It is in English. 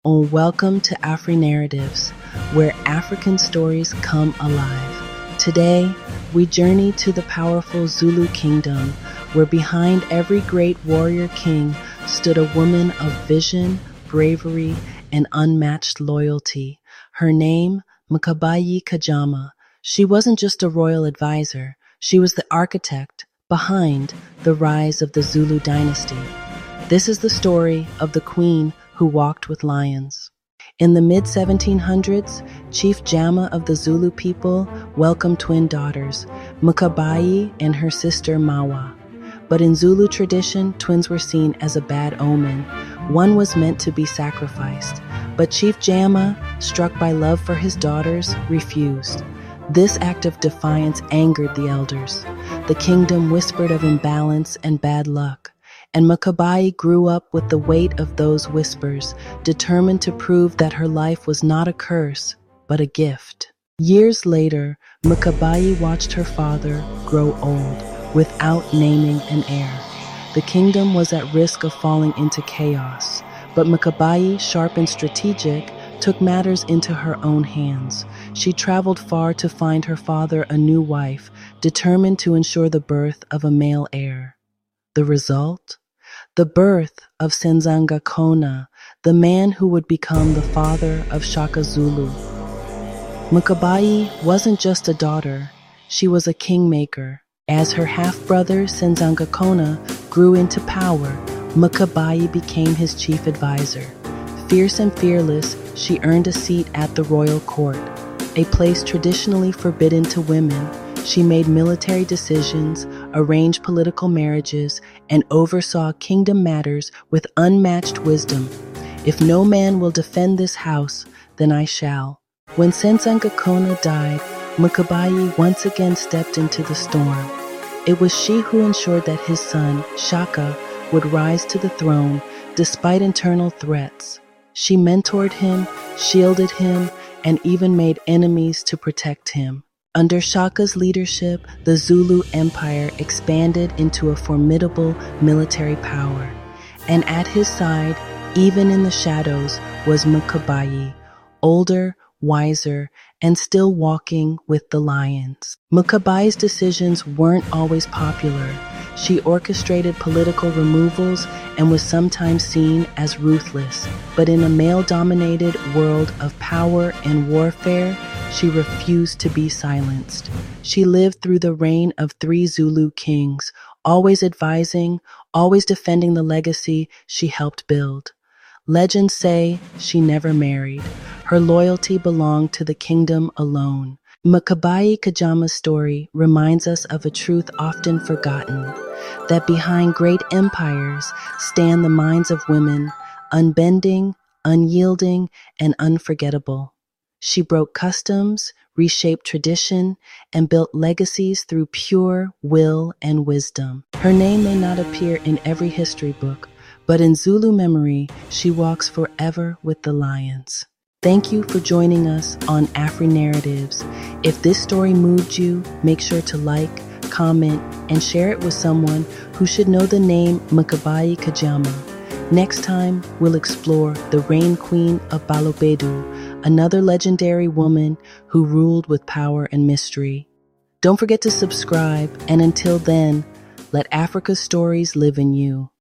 Welcome to Afri Narratives, where African stories come alive. Today, we journey to the powerful Zulu kingdom, where behind every great warrior king stood a woman of vision, bravery, and unmatched loyalty. Her name, Mkabayi Kajama. She wasn't just a royal advisor, she was the architect behind the rise of the Zulu dynasty. This is the story of the queen who walked with lions. In the mid-1700s, Chief Jama of the Zulu people welcomed twin daughters, Mkabayi and her sister Mawa. But in Zulu tradition, twins were seen as a bad omen. One was meant to be sacrificed, but Chief Jama, struck by love for his daughters, refused. This act of defiance angered the elders. The kingdom whispered of imbalance and bad luck. And Mkabayi grew up with the weight of those whispers, determined to prove that her life was not a curse, but a gift. Years later, Mkabayi watched her father grow old without naming an heir. The kingdom was at risk of falling into chaos, but Mkabayi, sharp and strategic, took matters into her own hands. She traveled far to find her father a new wife, determined to ensure the birth of a male heir. The result? The birth of Senzanga Kona, the man who would become the father of Shaka Zulu. Mkabayi wasn't just a daughter, she was a kingmaker. As her half-brother Senzanga Kona grew into power, Mkabayi became his chief advisor. Fierce and fearless, she earned a seat at the royal court, a place traditionally forbidden to women. She made military decisions, arranged political marriages, and oversaw kingdom matters with unmatched wisdom. If no man will defend this house, then I shall. When Senzanga Kona died, Mkabayi once again stepped into the storm. It was she who ensured that his son, Shaka, would rise to the throne despite internal threats. She mentored him, shielded him, and even made enemies to protect him. Under Shaka's leadership, the Zulu Empire expanded into a formidable military power. And at his side, even in the shadows, was Mkabayi, older, wiser, and still walking with the lions. Mkabayi's decisions weren't always popular. She orchestrated political removals and was sometimes seen as ruthless. But in a male-dominated world of power and warfare, she refused to be silenced. She lived through the reign of 3 Zulu kings, always advising, always defending the legacy she helped build. Legends say she never married. Her loyalty belonged to the kingdom alone. Mkabayi Kajama's story reminds us of a truth often forgotten, that behind great empires stand the minds of women, unbending, unyielding, and unforgettable. She broke customs, reshaped tradition, and built legacies through pure will and wisdom. Her name may not appear in every history book, but in Zulu memory, she walks forever with the lions. Thank you for joining us on Afri Narratives. If this story moved you, make sure to like, comment, and share it with someone who should know the name Mkabayi Kajama. Next time, we'll explore the Rain Queen of Balobedu, another legendary woman who ruled with power and mystery. Don't forget to subscribe, and until then, let Africa's stories live in you.